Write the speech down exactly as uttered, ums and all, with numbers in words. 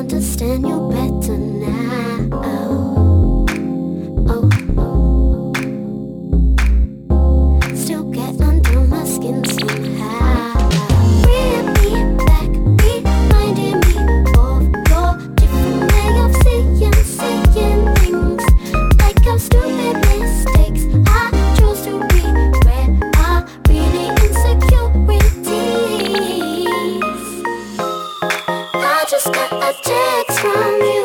understand you better now. Oh, still get under my skin somehow. Bring me back, reminding me of your different way of saying, saying things. Like how stupid mistakes I chose to regret are really insecurities. I just got a text from you.